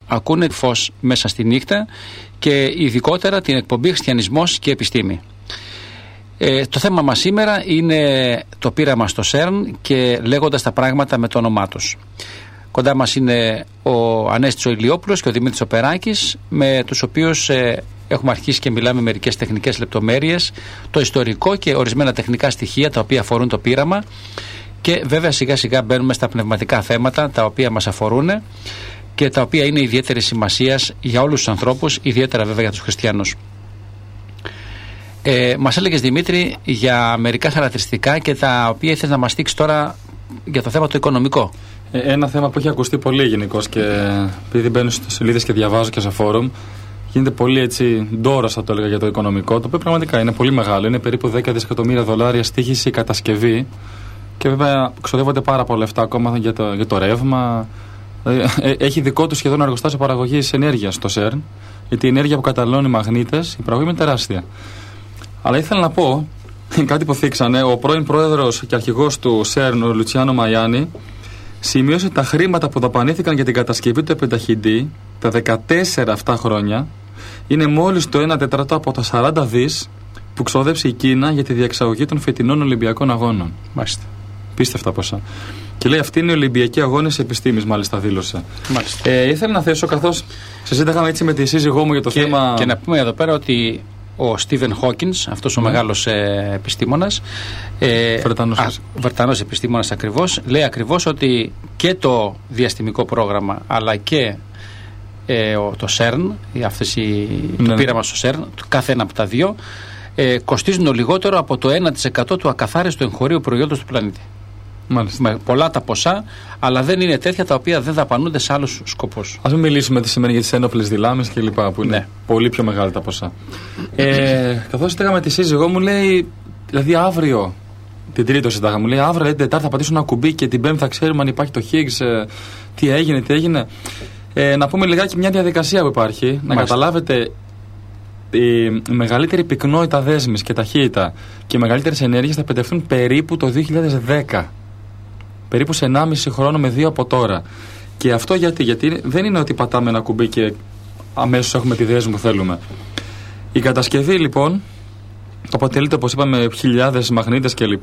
ακούνε φως μέσα στη νύχτα και ειδικότερα την εκπομπή Χριστιανισμός και Επιστήμη. Το θέμα μας σήμερα είναι το πείραμα στο ΣΕΡΝ και λέγοντας τα πράγματα με το όνομά τους. Κοντά μας είναι ο Ανέστης ο Ηλιόπουλος και ο Δημήτρης ο Περάκης, με τους οποίους έχουμε αρχίσει και μιλάμε μερικές τεχνικές λεπτομέρειες, το ιστορικό και ορισμένα τεχνικά στοιχεία τα οποία αφορούν το πείραμα, και βέβαια σιγά σιγά μπαίνουμε στα πνευματικά θέματα τα οποία μας αφορούν και τα οποία είναι ιδιαίτερη σημασίας για όλους τους ανθρώπους, ιδιαίτερα βέβαια για τους χριστιανούς. Μας έλεγες, Δημήτρη, για μερικά χαρακτηριστικά και τα οποία ήθελες να μας δείξει τώρα για το θέμα το οικονομικό. Ένα θέμα που έχει ακουστεί πολύ γενικώς, και επειδή μπαίνω στις σελίδες και διαβάζω και σε φόρουμ, γίνεται πολύ έτσι ντόρος, θα το έλεγα, για το οικονομικό, το οποίο πραγματικά είναι πολύ μεγάλο. Είναι περίπου 10 δισεκατομμύρια δολάρια στοίχηση κατασκευή, και βέβαια ξοδεύονται πάρα πολλά λεφτά ακόμα για το ρεύμα. Έχει δικό του σχεδόν εργοστάσιο παραγωγής ενέργειας το ΣΕΡΝ, γιατί η ενέργεια που καταναλώνουν οι μαγνήτες, η παραγωγή είναι τεράστια. Αλλά ήθελα να πω κάτι που θίξανε. Ο πρώην πρόεδρος και αρχηγός του ΣΕΡΝ, ο Λουτσιάνο Μαϊάνι, σημείωσε τα χρήματα που δαπανήθηκαν για την κατασκευή του πενταχυντή τα 14 αυτά χρόνια είναι μόλις το 1/4 από τα 40 δις που ξόδεψε η Κίνα για τη διεξαγωγή των φετινών Ολυμπιακών Αγώνων. Μάλιστα. Πίστευτα ποσά. Και λέει, αυτοί είναι οι Ολυμπιακοί Αγώνες Επιστήμης, μάλιστα δήλωσε. Ήθελα να θέσω, καθώς συζήταγαμε έτσι με τη σύζυγό μου για το θέμα. Και να πούμε εδώ πέρα ότι ο Στίβεν Χόκινς, αυτός ο μεγάλος επιστήμονας, Βρετανός επιστήμονας ακριβώς, λέει ακριβώς ότι και το διαστημικό πρόγραμμα αλλά και το ΣΕΡΝ, το πείραμα στο ΣΕΡΝ, κάθε ένα από τα δύο, κοστίζουν λιγότερο από το 1% του ακαθάριστου εγχωρίου προϊόντος του πλανήτη. Μάλιστα. Με πολλά τα ποσά, αλλά δεν είναι τέτοια τα οποία δεν δαπανούνται σε άλλους σκοπούς. Ας μην μιλήσουμε τι σημαίνει για τις ένοπλες δυνάμεις και λοιπά, που είναι πολύ πιο μεγάλα τα ποσά. Καθώς συζητάγαμε τη σύζυγό μου, λέει, δηλαδή αύριο, την Τρίτη το συζητάγαμε, μου λέει, αύριο, την Τετάρτη θα πατήσω ένα κουμπί και την Πέμπτη θα ξέρουμε αν υπάρχει το Higgs, τι έγινε. Να πούμε λιγάκι μια διαδικασία που υπάρχει, να καταλάβετε. Η μεγαλύτερη πυκνότητα δέσμης και ταχύτητα και οι μεγαλύτερες ενέργειες θα πετευθούν περίπου το 2010. Περίπου σε 1,5 χρόνο με 2 από τώρα. Και αυτό γιατί δεν είναι ότι πατάμε ένα κουμπί και αμέσως έχουμε τη δέσμη που θέλουμε. Η κατασκευή λοιπόν αποτελείται, όπως είπαμε, χιλιάδες μαγνήτες κλπ.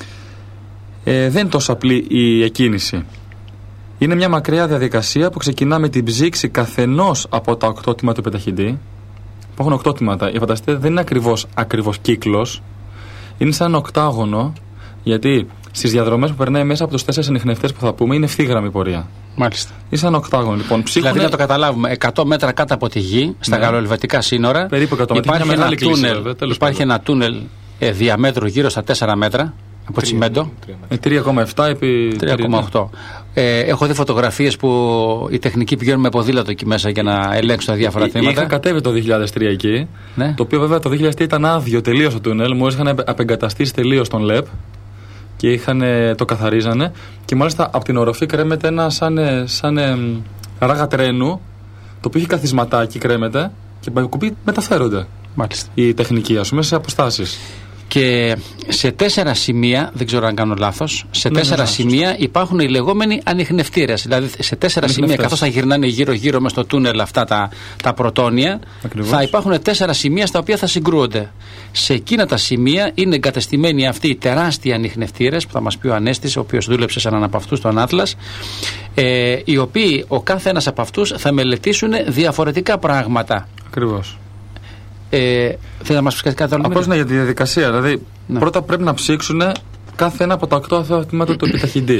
Δεν είναι τόσο απλή η εκκίνηση. Είναι μια μακριά διαδικασία που ξεκινά με την ψήξη καθενός από τα 8 τμήματα του πενταχυντή. Υπάρχουν 8 τμήματα. Φανταστείτε, δεν είναι ακριβώς κύκλος. Είναι σαν ένα οκτάγωνο, γιατί στις διαδρομές που περνάει μέσα από τους 4 ανιχνευτές που θα πούμε είναι ευθύγραμμη πορεία. Μάλιστα. Είναι σαν ένα οκτάγωνο, λοιπόν. Δηλαδή, να το καταλάβουμε, 100 μέτρα κάτω από τη γη, στα γαλλοελβετικά σύνορα, περίπου 100 μέτρα. Υπάρχει ένα τούνελ διαμέτρου γύρω στα 4 μέτρα από τσιμέντο. 3,7 επί 3,8. Έχω δει φωτογραφίες που οι τεχνικοί πηγαίνουν με ποδήλατο εκεί μέσα για να ελέγξουν τα διάφορα τμήματα. Είχα κατέβει το 2003 εκεί. Ναι. Το οποίο βέβαια το 2003 ήταν άδειο τελείως το τούνελ. Μόλις είχαν απεγκαταστήσει τελείως τον ΛΕΠ και το καθαρίζανε. Και μάλιστα από την οροφή κρέμεται ένα σαν ράγα τρένου, το οποίο έχει καθισματάκι, κρέμεται και με κουμπί μεταφέρονται. Μάλιστα. Οι τεχνικοί, ας πούμε, σε αποστάσεις. Και σε 4 σημεία, δεν ξέρω αν κάνω λάθος, σε 4 σημεία υπάρχουν οι λεγόμενοι ανιχνευτήρες. Δηλαδή σε 4 σημεία, καθώς θα γυρνάνε γύρω-γύρω μες στο τούνελ αυτά τα πρωτόνια, θα υπάρχουν 4 σημεία στα οποία θα συγκρούονται. Σε εκείνα τα σημεία είναι εγκατεστημένοι αυτοί οι τεράστιοι ανιχνευτήρες, που θα μας πει ο Ανέστης, ο οποίος δούλεψε σε έναν από αυτούς, τον Άτλας, οι οποίοι ο κάθε ένας από αυτούς θα μελετήσουν διαφορετικά πράγματα. Ακριβώς. Θέλει να μας πει κάτι άλλο? Απλώς για τη διαδικασία. Δηλαδή, πρώτα πρέπει να ψήξουν κάθε ένα από τα 8 τμήματα του επιταχυντή.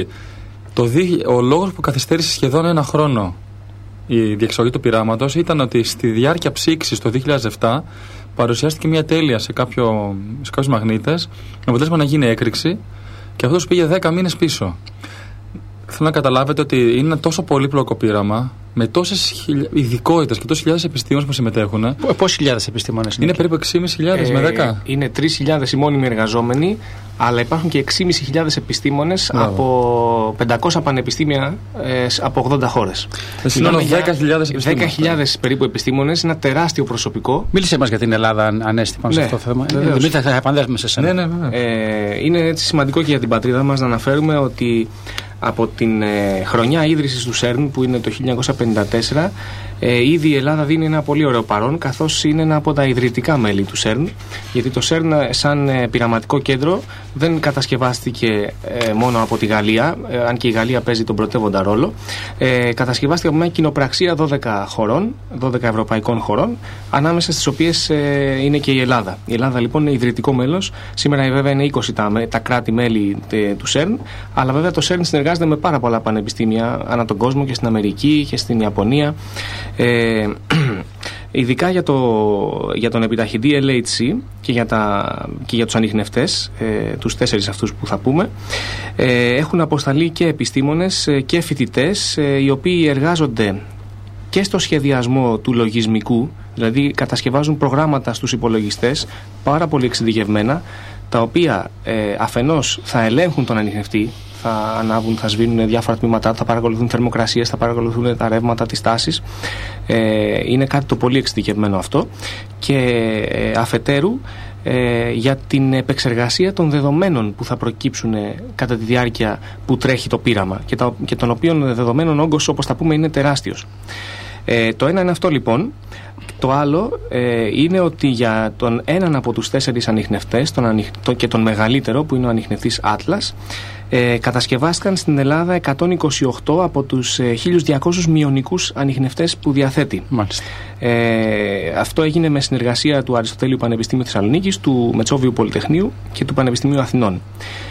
Ο λόγος που καθυστέρησε σχεδόν 1 χρόνο η διεξαγωγή του πειράματος ήταν ότι στη διάρκεια ψήξης το 2007 παρουσιάστηκε μια τέλεια σε κάποιους μαγνήτες, με αποτέλεσμα να γίνει έκρηξη, και αυτό πήγε 10 μήνες πίσω. Θέλω να καταλάβετε ότι είναι ένα τόσο πολύπλοκο πείραμα, με τόσες ειδικότητες και τόσες χιλιάδες επιστήμονες που συμμετέχουν. Πόσες χιλιάδες επιστήμονες είναι? Είναι περίπου 6.500 με 10. Είναι 3.000 οι μόνιμοι εργαζόμενοι, αλλά υπάρχουν και 6.500 επιστήμονες από 500 πανεπιστήμια από 80 χώρες. Συνόλου 10.000 επιστήμονες. 10.000 περίπου επιστήμονες, ένα τεράστιο προσωπικό. Μίλησε μας για την Ελλάδα, Ανέστη, πάνω σε αυτό το θέμα. Δημήτρη, θα επανέλθουμε σε σένα. Ναι. Είναι έτσι σημαντικό και για την πατρίδα μας να αναφέρουμε ότι από την χρονιά ίδρυσης του ΣΕΡΝ, που είναι το 1954, Ήδη η Ελλάδα δίνει ένα πολύ ωραίο παρόν, καθώς είναι ένα από τα ιδρυτικά μέλη του ΣΕΡΝ, γιατί το ΣΕΡΝ σαν πειραματικό κέντρο δεν κατασκευάστηκε μόνο από τη Γαλλία, αν και η Γαλλία παίζει τον πρωτεύοντα ρόλο. Κατασκευάστηκε από μια κοινοπραξία 12 χωρών, 12 ευρωπαϊκών χωρών, ανάμεσα στις οποίες είναι και η Ελλάδα. Η Ελλάδα λοιπόν είναι ιδρυτικό μέλος. Σήμερα βέβαια είναι 20 τα κράτη-μέλη του ΣΕΡΝ, αλλά βέβαια το ΣΕΡΝ συνεργάζεται με πάρα πολλά πανεπιστήμια ανά τον κόσμο και στην Αμερική και στην Ιαπωνία. Ειδικά για τον επιταχυντή LHC και για τους ανιχνευτές, τους 4 αυτούς που θα πούμε, έχουν αποσταλεί και επιστήμονες και φοιτητές, οι οποίοι εργάζονται και στο σχεδιασμό του λογισμικού, δηλαδή κατασκευάζουν προγράμματα στους υπολογιστές πάρα πολύ εξειδικευμένα, τα οποία αφενός θα ελέγχουν τον ανιχνευτή, θα ανάβουν, θα σβήνουν διάφορα τμήματά, θα παρακολουθούν θερμοκρασίες, θα παρακολουθούν τα ρεύματα, τις τάσεις. Είναι κάτι το πολύ εξειδικευμένο αυτό. Και αφετέρου για την επεξεργασία των δεδομένων που θα προκύψουν κατά τη διάρκεια που τρέχει το πείραμα και των οποίων δεδομένων όγκος, όπως θα πούμε, είναι τεράστιος. Το ένα είναι αυτό λοιπόν. Το άλλο είναι ότι για τον έναν από τους 4 ανιχνευτές και τον μεγαλύτερο, που είναι ο ανιχνευτής Atlas, κατασκευάστηκαν στην Ελλάδα 128 από τους 1.200 μειωνικούς ανιχνευτές που διαθέτει. Μάλιστα. Αυτό έγινε με συνεργασία του Αριστοτέλειου Πανεπιστήμιου Θεσσαλονίκης, του Μετσόβιου Πολυτεχνείου και του Πανεπιστημίου Αθηνών.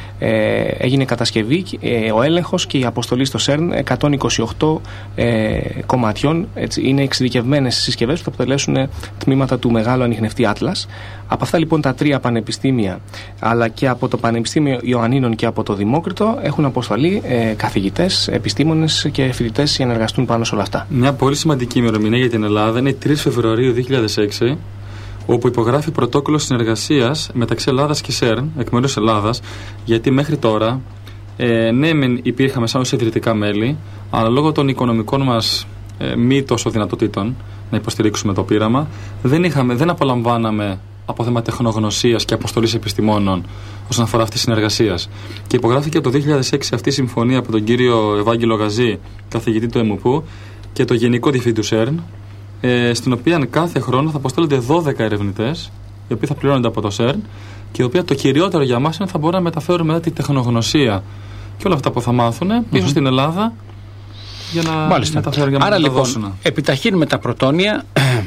Έγινε κατασκευή, ο έλεγχος και η αποστολή στο ΣΕΡΝ 128 κομματιών. Έτσι, είναι εξειδικευμένες συσκευές που θα αποτελέσουν τμήματα του μεγάλου ανιχνευτή Atlas. Από αυτά λοιπόν τα 3 πανεπιστήμια, αλλά και από το Πανεπιστήμιο Ιωαννίνων και από το Δημόκριτο, έχουν αποσταλεί καθηγητές, επιστήμονες και φοιτητές για να εργαστούν πάνω σε όλα αυτά. Μια πολύ σημαντική ημερομηνία για την Ελλάδα είναι η 3 Φεβρουαρίου 2006, όπου υπογράφει πρωτόκολλο συνεργασίας μεταξύ Ελλάδας και ΣΕΡΝ, εκ μέρους Ελλάδας, γιατί μέχρι τώρα ναι, υπήρχαμε σαν ως ιδρυτικά μέλη, αλλά λόγω των οικονομικών μας μη τόσο δυνατοτήτων να υποστηρίξουμε το πείραμα, δεν απολαμβάναμε από θέμα τεχνογνωσίας και αποστολής επιστημόνων όσον αφορά αυτή τη συνεργασία. Και υπογράφηκε από το 2006 αυτή η συμφωνία από τον κύριο Ευάγγελο Γαζή, καθηγητή του ΕΜΟΠΟΥ, και το Γενικό Διευθυντή του ΣΕΡΝ, στην οποία κάθε χρόνο θα αποστέλλονται 12 ερευνητές, οι οποίοι θα πληρώνονται από το ΣΕΡΝ, και οι οποίοι το κυριότερο για μας είναι ότι θα μπορούμε να μεταφέρουμε μετά τη τεχνογνωσία και όλα αυτά που θα μάθουν πίσω στην Ελλάδα για να μεταφέρουν και να άρα μεταδώσουν. Λοιπόν, επιταχύνουμε τα πρωτόνια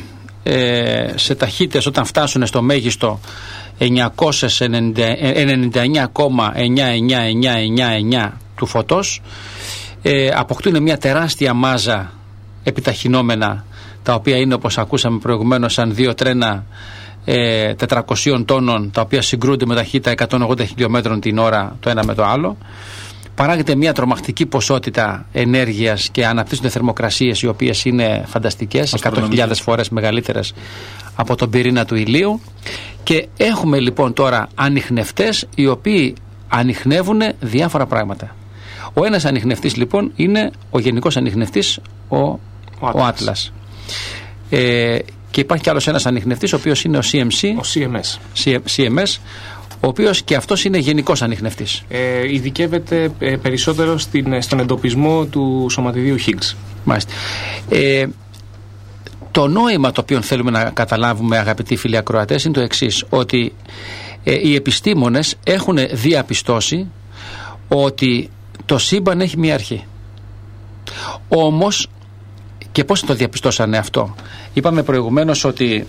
σε ταχύτητες όταν φτάσουν στο μέγιστο 999,99999 του φωτός, αποκτούν μια τεράστια μάζα επιταχυνόμενα, τα οποία είναι, όπως ακούσαμε προηγουμένως, σαν 2 τρένα 400 τόνων, τα οποία συγκρούνται με ταχύτητα 180 χιλιόμετρων την ώρα το ένα με το άλλο. Παράγεται μια τρομακτική ποσότητα ενέργειας και αναπτύσσονται θερμοκρασίες οι οποίες είναι φανταστικές, 100.000 φορές μεγαλύτερες από τον πυρήνα του ηλίου. Και έχουμε λοιπόν τώρα ανιχνευτές οι οποίοι ανιχνεύουν διάφορα πράγματα. Ο ένας ανιχνευτής λοιπόν είναι ο γενικός ανιχνευτής, ο Atlas. Και υπάρχει κι άλλος ένας ανιχνευτής, ο οποίος είναι ο CMS, ο οποίος και αυτός είναι γενικός ανιχνευτής. Ειδικεύεται περισσότερο στον εντοπισμό του σωματιδίου Higgs. Μάλιστα. Το νόημα το οποίο θέλουμε να καταλάβουμε, αγαπητοί φίλοι ακροατές, είναι το εξής, ότι οι επιστήμονες έχουν διαπιστώσει ότι το σύμπαν έχει μία αρχή. Όμως, και πώς το διαπιστώσανε αυτό? Είπαμε προηγουμένως ότι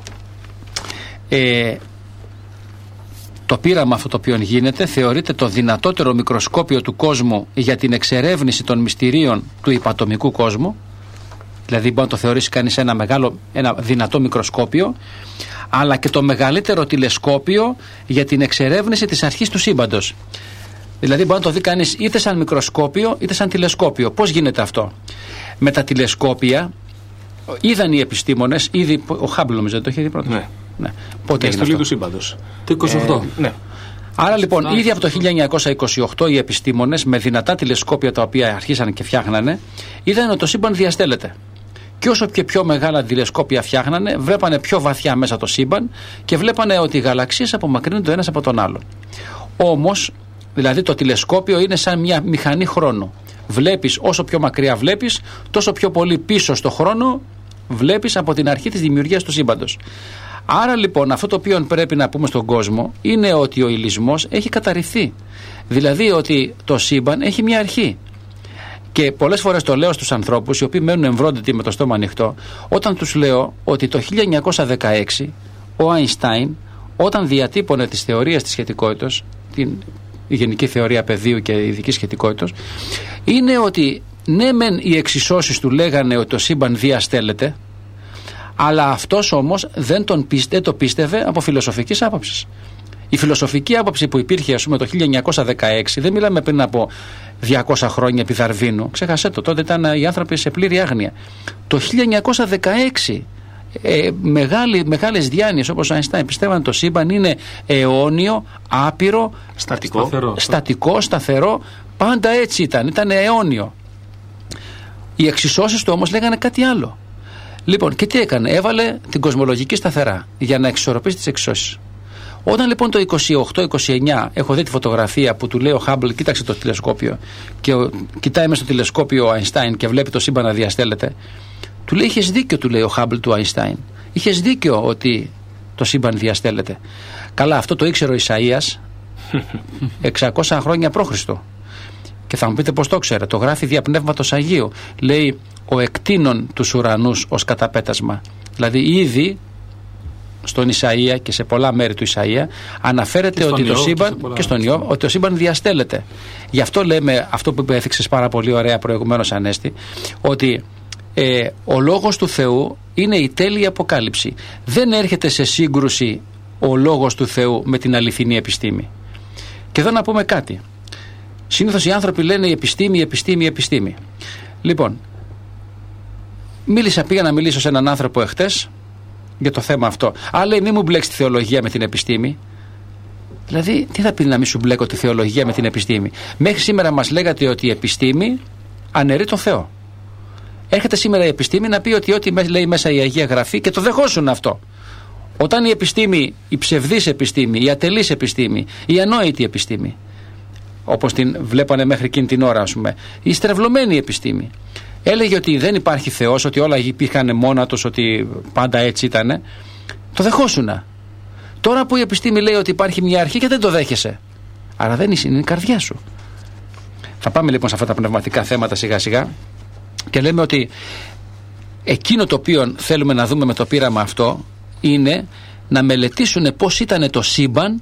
το πείραμα αυτό το οποίο γίνεται θεωρείται το δυνατότερο μικροσκόπιο του κόσμου για την εξερεύνηση των μυστηρίων του υπατομικού κόσμου. Δηλαδή μπορεί να το θεωρήσει κανείς ένα δυνατό μικροσκόπιο, αλλά και το μεγαλύτερο τηλεσκόπιο για την εξερεύνηση της αρχής του σύμπαντος. Δηλαδή μπορεί να το δει κανείς είτε σαν μικροσκόπιο είτε σαν τηλεσκόπιο. Πώς γίνεται αυτό? Με τα τηλεσκόπια είδαν οι επιστήμονες, ήδη ο Χάμπλ νομίζω το είχε δει πρώτα. Ναι. Πότε έγινε αυτό? Του σύμπαντος. Το 28. Ναι. Άρα λοιπόν ήδη από το 1928 οι επιστήμονες με δυνατά τηλεσκόπια τα οποία αρχίσαν και φτιάχνανε, είδαν ότι το σύμπαν διαστέλλεται. Και όσο και πιο μεγάλα τηλεσκόπια φτιάχνανε, βλέπανε πιο βαθιά μέσα το σύμπαν και βλέπανε ότι οι γαλαξίες απομακρύνονται το ένας από τον άλλο. Όμως, δηλαδή το τηλεσκόπιο είναι σαν μια μηχανή χρόνου. Βλέπεις, όσο πιο μακριά βλέπεις, τόσο πιο πολύ πίσω στο χρόνο βλέπεις από την αρχή της δημιουργίας του σύμπαντος. Άρα λοιπόν αυτό το οποίο πρέπει να πούμε στον κόσμο είναι ότι ο υλισμός έχει καταρριφθεί. Δηλαδή ότι το σύμπαν έχει μια αρχή. Και πολλές φορές το λέω στους ανθρώπους οι οποίοι μένουν εμβρόντιτοι με το στόμα ανοιχτό, όταν τους λέω ότι το 1916 ο Αϊνστάιν, όταν διατύπωνε τις θεωρίες της σχετικότητας, την γενική θεωρία πεδίου και ειδική σχετικότητας, είναι ότι ναι μεν οι εξισώσεις του λέγανε ότι το σύμπαν διαστέλλεται, αλλά αυτός όμως δεν το πίστευε από φιλοσοφικής άποψης. Η φιλοσοφική άποψη που υπήρχε, ας πούμε, το 1916, δεν μιλάμε πριν από 200 χρόνια επί Δαρβίνου, ξέχασέ το, τότε ήταν οι άνθρωποι σε πλήρη άγνοια. Το 1916 μεγάλες διάνοιες όπως ο Αϊνστάιν πιστεύαν ότι το σύμπαν είναι αιώνιο, άπειρο, στατικό, σταθερό, πάντα έτσι ήταν αιώνιο. Οι εξισώσεις του όμως λέγανε κάτι άλλο. Λοιπόν, και τι έκανε? Έβαλε την κοσμολογική σταθερά για να εξισορροπήσει τις εξισώσεις. Όταν λοιπόν το 28-29 έχω δει τη φωτογραφία που του λέει ο Χάμπλ, κοίταξε το τηλεσκόπιο, και κοιτάει μέσα στο τηλεσκόπιο ο Αϊνστάιν και βλέπει το σύμπαν να διαστέλλεται, του λέει: είχες δίκιο, του λέει ο Χάμπλ του Αϊνστάιν. Είχες δίκιο ότι το σύμπαν διαστέλλεται. Καλά, αυτό το ήξερε ο Ισαΐας 600 χρόνια π.Χ. Και θα μου πείτε πώς το ξέρε? Το γράφει δια Πνεύματος Αγίου. Λέει: ο εκτείνων τους ουρανούς ως καταπέτασμα. Δηλαδή ήδη στον Ισαΐα και σε πολλά μέρη του Ισαΐα αναφέρεται ότι το σύμπαν, και στον Ιώβ, ότι το σύμπαν διαστέλλεται. Γι' αυτό λέμε αυτό που έθιξες πάρα πολύ ωραία προηγουμένως, Ανέστη, ότι ο λόγος του Θεού είναι η τέλεια αποκάλυψη. Δεν έρχεται σε σύγκρουση ο λόγος του Θεού με την αληθινή επιστήμη. Και εδώ να πούμε κάτι. Συνήθως οι άνθρωποι λένε η επιστήμη. Λοιπόν, πήγα να μιλήσω σε έναν άνθρωπο εχθές για το θέμα αυτό. Αλλά λέει: μην μου μπλέξει τη θεολογία με την επιστήμη. Δηλαδή, τι θα πει να μην σου μπλέκω τη θεολογία με την επιστήμη? Μέχρι σήμερα μας λέγατε ότι η επιστήμη αναιρεί τον Θεό. Έρχεται σήμερα η επιστήμη να πει ότι ό,τι λέει μέσα η Αγία Γραφή, και το δεχόσουν αυτό. Όταν η επιστήμη, η ψευδής επιστήμη, η ατελής επιστήμη, η ανόητη επιστήμη, όπως την βλέπανε μέχρι εκείνη την ώρα, ας πούμε, η στρεβλωμένη επιστήμη, έλεγε ότι δεν υπάρχει Θεός, ότι όλα υπήρχαν μόνα τους, ότι πάντα έτσι ήταν, το δεχόσουνα. Τώρα που η επιστήμη λέει ότι υπάρχει μια αρχή και δεν το δέχεσαι, άρα δεν είναι η καρδιά σου. Θα πάμε λοιπόν σε αυτά τα πνευματικά θέματα σιγά σιγά και λέμε ότι εκείνο το οποίο θέλουμε να δούμε με το πείραμα αυτό είναι να μελετήσουν πώς ήταν το σύμπαν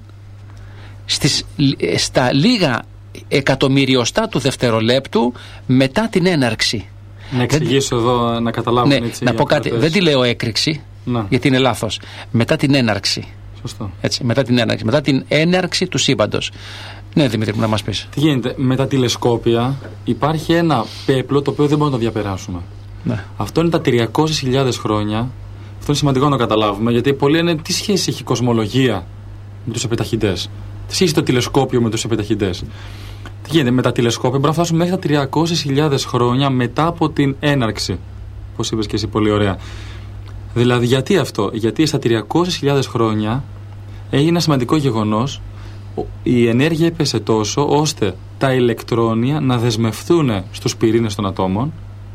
στα λίγα εκατομμυριοστά του δευτερολέπτου μετά την έναρξη. Να εξηγήσω εδώ, να καταλάβουν, ναι, έτσι. Να πω κάτι. Δεν τη λέω έκρηξη, γιατί είναι λάθος. Μετά την έναρξη. Σωστό. Έτσι, μετά την έναρξη του σύμπαντος. Ναι, Δημήτρη, να μας πεις. Τι γίνεται? Με τα τηλεσκόπια υπάρχει ένα πέπλο το οποίο δεν μπορούμε να το διαπεράσουμε. Ναι. Αυτό είναι τα 300.000 χρόνια. Αυτό είναι σημαντικό να το καταλάβουμε, γιατί πολλοί λένε τι σχέση έχει η κοσμολογία με τους επιταχυντές. Τι σχέση έχει το τηλεσκόπιο με τους επιταχυντές. Τι γίνεται? Με τα τηλεσκόπια μπορούμε να φτάσουμε μέχρι τα 300.000 χρόνια μετά από την έναρξη. Πώς είπες και εσύ πολύ ωραία. Δηλαδή, γιατί αυτό? Γιατί στα 300.000 χρόνια έγινε ένα σημαντικό γεγονός. Η ενέργεια έπεσε τόσο ώστε τα ηλεκτρόνια να δεσμευτούν στους πυρήνες των ατόμων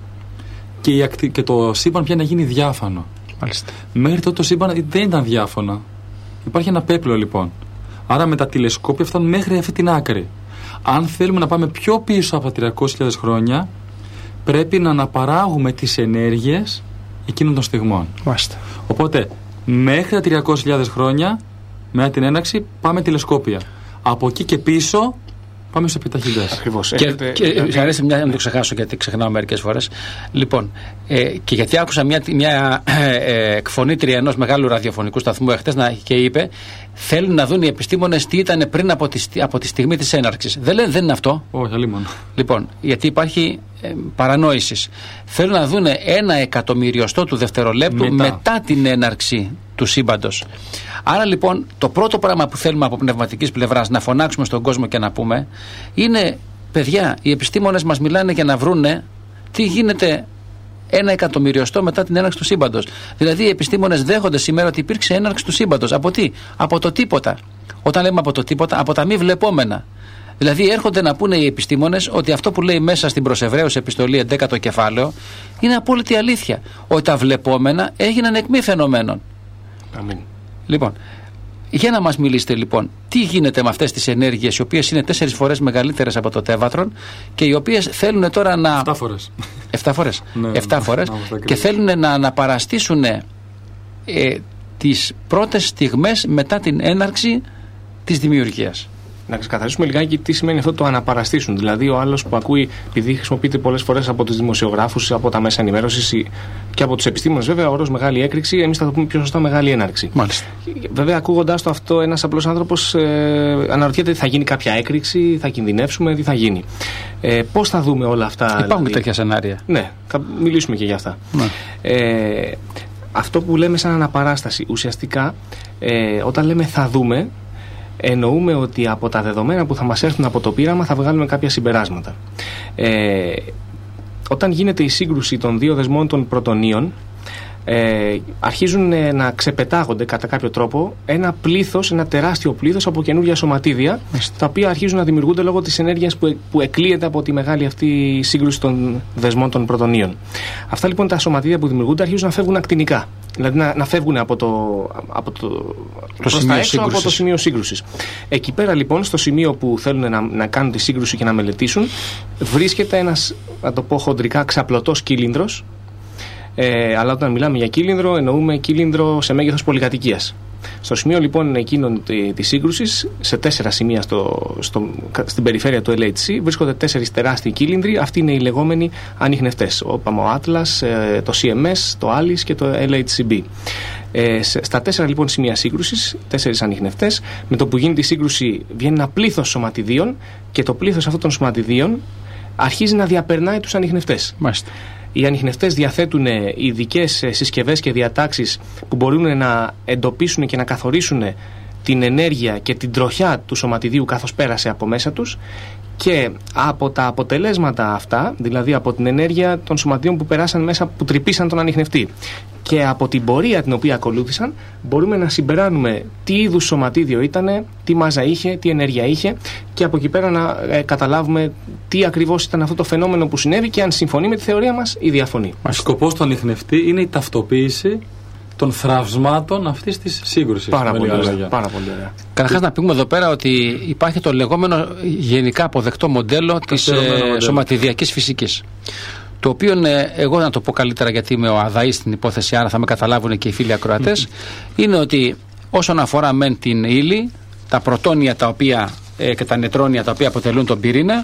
και το σύμπαν πια να γίνει διάφανο. Μάλιστα. Μέχρι τότε το σύμπαν δεν ήταν διάφανο. Υπάρχει ένα πέπλο λοιπόν. Άρα με τα τηλεσκόπια φτάνουν μέχρι αυτή την άκρη. Αν θέλουμε να πάμε πιο πίσω από 300.000 χρόνια, πρέπει να αναπαράγουμε τις ενέργειες εκείνων των στιγμών. Μάλιστα. Οπότε μέχρι τα 300.000 χρόνια, μετά την έναρξη, πάμε τηλεσκόπια. Από εκεί και πίσω πάμε στους επιταχυντές. Ακριβώς. Και αρέσει να μην το ξεχάσω, γιατί ξεχνάω μερικές φορές. Λοιπόν, και γιατί άκουσα μια εκφωνήτρια ενός μεγάλου ραδιοφωνικού σταθμού εχθές και είπε: θέλουν να δουν οι επιστήμονες τι ήταν πριν από τη στιγμή της έναρξης. Δεν είναι αυτό. Όχι, αλλήμον. Λοιπόν, γιατί υπάρχει παρανόησης. Θέλουν να δουν 1/100,000 του δευτερολέπτου μετά την έναρξη του σύμπαντος. Άρα λοιπόν το πρώτο πράγμα που θέλουμε από πνευματικής πλευράς να φωνάξουμε στον κόσμο και να πούμε είναι: παιδιά, οι επιστήμονες μας μιλάνε για να βρούνε τι γίνεται 1/100,000 μετά την έναρξη του σύμπαντος. Δηλαδή οι επιστήμονες δέχονται σήμερα ότι υπήρξε έναρξη του σύμπαντος. Από τι? Από το τίποτα. Όταν λέμε από το τίποτα, από τα μη βλεπόμενα. Δηλαδή έρχονται να πούνε οι επιστήμονες ότι αυτό που λέει μέσα στην προς Εβραίους επιστολή 11ο κεφάλαιο είναι απόλυτη αλήθεια. Ότι τα βλεπόμενα έγιναν εκ φαινομένων. Αμήν. Λοιπόν, για να μας μιλήσετε λοιπόν, τι γίνεται με αυτές τις ενέργειες οι οποίες είναι 4 φορές μεγαλύτερες από το τέβατρον και οι οποίες θέλουν τώρα να... 7 φορές. 7 φορές. 7 φορές και θέλουν να αναπαραστήσουν τις πρώτες στιγμές μετά την έναρξη της δημιουργίας. Να ξεκαθαρίσουμε λιγάκι τι σημαίνει αυτό το αναπαραστήσουν. Δηλαδή, ο άλλος που ακούει, επειδή χρησιμοποιείται πολλές φορές από τους δημοσιογράφους, από τα μέσα ενημέρωσης και από τους επιστήμονες, βέβαια, ο όρος μεγάλη έκρηξη, εμείς θα το πούμε πιο σωστά μεγάλη έναρξη. Μάλιστα. Βέβαια, ακούγοντας το αυτό, ένας απλός άνθρωπος αναρωτιέται θα γίνει κάποια έκρηξη, θα κινδυνεύσουμε, τι θα γίνει. Πώς θα δούμε όλα αυτά. Υπάρχουν δηλαδή... τέτοια σενάρια. Ναι, θα μιλήσουμε και για αυτά. Ναι. Αυτό που λέμε σαν αναπαράσταση, ουσιαστικά, όταν λέμε θα δούμε, εννοούμε ότι από τα δεδομένα που θα μας έρθουν από το πείραμα θα βγάλουμε κάποια συμπεράσματα. Όταν γίνεται η σύγκρουση των δύο δεσμών των πρωτονίων, αρχίζουν να ξεπετάγονται κατά κάποιο τρόπο ένα τεράστιο πλήθος από καινούργια σωματίδια, τα οποία αρχίζουν να δημιουργούνται λόγω της ενέργειας που εκλείεται από τη μεγάλη αυτή σύγκρουση των δεσμών των πρωτονίων. Αυτά λοιπόν τα σωματίδια που δημιουργούνται αρχίζουν να φεύγουν ακτινικά. Δηλαδή να φεύγουν από το σημείο σύγκρουσης. Εκεί πέρα λοιπόν, στο σημείο που θέλουν να κάνουν τη σύγκρουση και να μελετήσουν, βρίσκεται ένας, να το πω χοντρικά, ξαπλωτός κύλινδρος. Αλλά όταν μιλάμε για κύλινδρο, εννοούμε κύλινδρο σε μέγεθος πολυκατοικίας. Στο σημείο λοιπόν εκείνων της σύγκρουσης, σε 4 σημεία στην περιφέρεια του LHC, βρίσκονται 4 τεράστιοι κύλινδροι. Αυτοί είναι οι λεγόμενοι ανιχνευτές. Ο Atlas, το CMS, το ALICE και το LHCb. Στα 4 λοιπόν σημεία σύγκρουσης, 4 ανιχνευτές, με το που γίνεται η σύγκρουση βγαίνει ένα πλήθος σωματιδίων και το πλήθος αυτών των σωματιδίων αρχίζει να διαπερνάει τους ανιχνευτές. Μάλιστα. Οι ανιχνευτές διαθέτουν ειδικές συσκευές και διατάξεις που μπορούν να εντοπίσουν και να καθορίσουν την ενέργεια και την τροχιά του σωματιδίου καθώς πέρασε από μέσα τους, και από τα αποτελέσματα αυτά, δηλαδή από την ενέργεια των σωματιδίων που περάσαν μέσα, που τρυπήσαν τον ανιχνευτή, και από την πορεία την οποία ακολούθησαν, μπορούμε να συμπεράνουμε τι είδους σωματίδιο ήταν, τι μάζα είχε, τι ενέργεια είχε, και από εκεί πέρα να καταλάβουμε τι ακριβώς ήταν αυτό το φαινόμενο που συνέβη και αν συμφωνεί με τη θεωρία μας ή διαφωνεί. Ο σκοπός του ανιχνευτή είναι η ταυτοποίηση των θραυσμάτων αυτής της σύγκρουσης. Πάρα πολύ ωραία. Καταρχάς να πούμε εδώ πέρα ότι υπάρχει το λεγόμενο γενικά αποδεκτό μοντέλο της σωματιδιακής φυσικής. Το οποίο εγώ να το πω καλύτερα, γιατί είμαι ο αδαής στην υπόθεση, άρα θα με καταλάβουν και οι φίλοι ακροατές, είναι ότι όσον αφορά μεν την ύλη, τα πρωτόνια τα οποία, και τα νετρόνια τα οποία αποτελούν τον πυρήνα,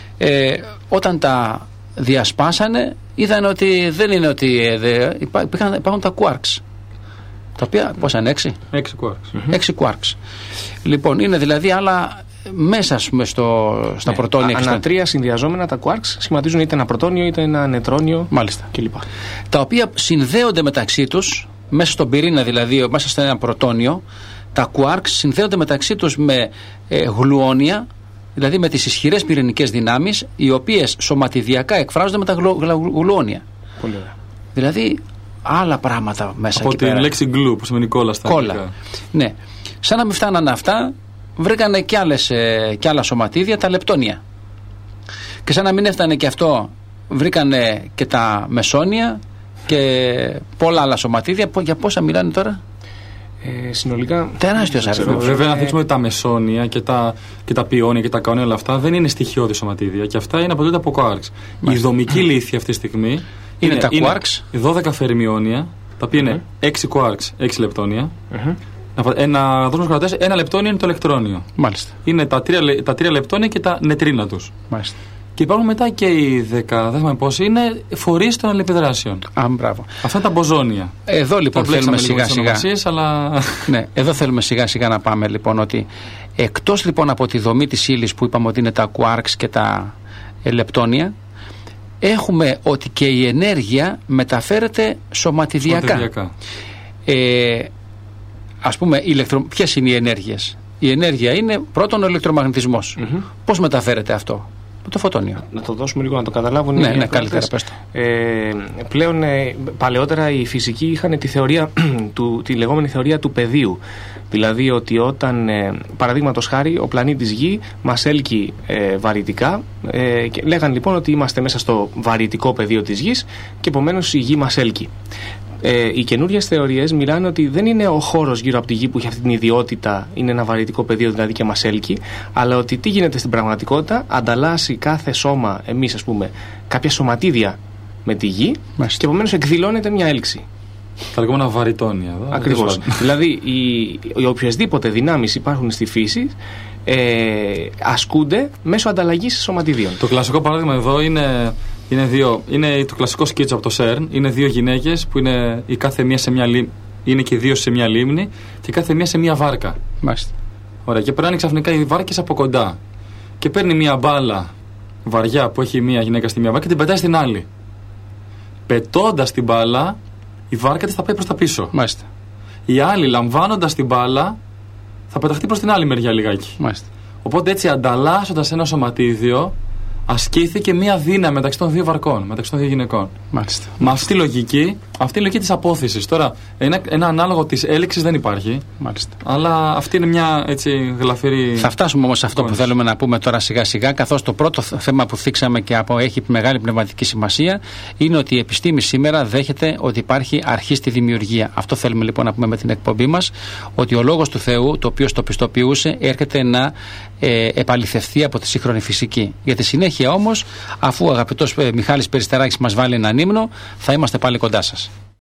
όταν τα διασπάσανε είδαν ότι δεν είναι ότι υπάρχουν τα quarks, τα οποία πόσα είναι, 6 quarks. 6 quarks. Λοιπόν, είναι δηλαδή άλλα μέσα στα πρωτόνια. Ανά 3 συνδυαζόμενα τα quarks σχηματίζουν είτε ένα πρωτόνιο είτε ένα νετρόνιο. Μάλιστα. κλπ. Τα οποία συνδέονται μεταξύ τους, μέσα στον πυρήνα δηλαδή, μέσα σε ένα πρωτόνιο, τα quarks συνδέονται μεταξύ τους με γλουόνια, δηλαδή με τις ισχυρές πυρηνικές δυνάμεις, οι οποίες σωματιδιακά εκφράζονται με τα γλουόνια. Πολύ ωραία. Δηλαδή άλλα πράγματα μέσα από εκεί την πέρα. Λέξη glue που σημαίνει κόλλα στα αγγλικά. Ναι. Σαν να μην φτάνανε αυτά, βρήκανε και άλλα σωματίδια, τα λεπτόνια. Και σαν να μην έφτανε και αυτό, βρήκανε και τα μεσόνια και πολλά άλλα σωματίδια. Για πόσα μιλάνε τώρα? Συνολικά τεράστιος αριθμός. Βέβαια να δείξουμε ότι τα μεσόνια και τα πιόνια και τα καόνια, όλα αυτά δεν είναι στοιχειώδη σωματίδια, και αυτά είναι αποτελούνται από quarks. Η δομική λύθη αυτή τη στιγμή είναι τα quarks, 12 φερμιόνια, τα οποία είναι 6 quarks, 6 λεπτόνια. Να δώσουμε κρατές, ένα λεπτόνιο είναι το ηλεκτρόνιο. Μάλιστα. Είναι τα 3 λεπτόνια και τα νετρίνα τους. Μάλιστα. Και υπάρχουν μετά και οι 10, δεν θυμάμαι πώς είναι, φορείς των αλληλεπιδράσεων. Μπράβο. Αυτά είναι τα μποζόνια. Εδώ λοιπόν θέλουμε σιγά σιγά. Αλλά... Ναι, εδώ θέλουμε σιγά σιγά να πάμε λοιπόν ότι εκτός λοιπόν από τη δομή της ύλης που είπαμε ότι είναι τα quarks και τα λεπτόνια, έχουμε ότι και η ενέργεια μεταφέρεται σωματιδιακά. Ας πούμε, ποιες είναι οι ενέργειες? Η ενέργεια είναι πρώτον ο ηλεκτρομαγνητισμός. Πώς μεταφέρεται αυτό? Με το φωτόνιο. Να το δώσουμε λίγο να το καταλάβουν. Ναι, καλύτερα πες το. Πλέον παλαιότερα οι φυσικοί είχαν τη θεωρία τη λεγόμενη θεωρία του πεδίου. Δηλαδή ότι όταν, παραδείγματος χάρη, ο πλανήτης Γη μας έλκει βαρυτικά, και λέγαν λοιπόν ότι είμαστε μέσα στο βαρυτικό πεδίο της Γης και επομένως η Γη μας έλκει. Οι καινούριες θεωρίες μιλάνε ότι δεν είναι ο χώρος γύρω από τη Γη που έχει αυτή την ιδιότητα, είναι ένα βαρυτικό πεδίο δηλαδή και μας έλκει, αλλά ότι τι γίνεται στην πραγματικότητα, ανταλλάσσει κάθε σώμα, εμείς ας πούμε, κάποια σωματίδια με τη Γη και επομένως εκδηλώνεται μια έλξη. Τα λεγόμενα βαρυτόνια. Ακριβώς. Δηλαδή οι οποιασδήποτε δυνάμεις υπάρχουν στη φύση ασκούνται μέσω ανταλλαγής σωματιδίων. Το κλασικό παράδειγμα εδώ είναι το κλασικό σκίτσο από το CERN. Είναι δύο γυναίκες που είναι η κάθε μία σε μια είναι και δύο σε μια λίμνη και κάθε μία σε μια βάρκα. Μάλιστα. Ωραία, και περνάνε ξαφνικά οι βάρκες από κοντά. Και παίρνει μια μπάλα βαριά που έχει μια γυναίκα στη μια βάρκα και την πετάει στην άλλη. Πετώντας την μπάλα, η βάρκα της θα πάει προς τα πίσω. Μάλιστα. Η άλλη, λαμβάνοντας την μπάλα, θα πεταχτεί προς την άλλη μεριά λιγάκι. Μάλιστα. Οπότε έτσι, ανταλλάσσοντας ένα σωματίδιο, ασκήθηκε μία δύναμη μεταξύ των δύο βαρκών, μεταξύ των δύο γυναικών. Μάλιστα. Με αυτή η λογική της απόθεσης. Τώρα, ένα ανάλογο της έλεξης δεν υπάρχει. Μάλιστα. Αλλά αυτή είναι μια έτσι γλαφυρή. Θα φτάσουμε όμως σε αυτό που θέλουμε να πούμε τώρα σιγά-σιγά, καθώς το πρώτο θέμα που θίξαμε και έχει μεγάλη πνευματική σημασία είναι ότι η επιστήμη σήμερα δέχεται ότι υπάρχει αρχή στη δημιουργία. Αυτό θέλουμε λοιπόν να πούμε με την εκπομπή μας, ότι ο λόγος του Θεού, το οποίο το πιστοποιούσε, έρχεται να επαληθευτεί από τη σύγχρονη φυσική. Για τη συνέχεια όμως, αφού ο αγαπητός Μιχάλης Περιστεράκης μας βάλει έναν ύμνο, θα είμαστε πάλι κοντά σας.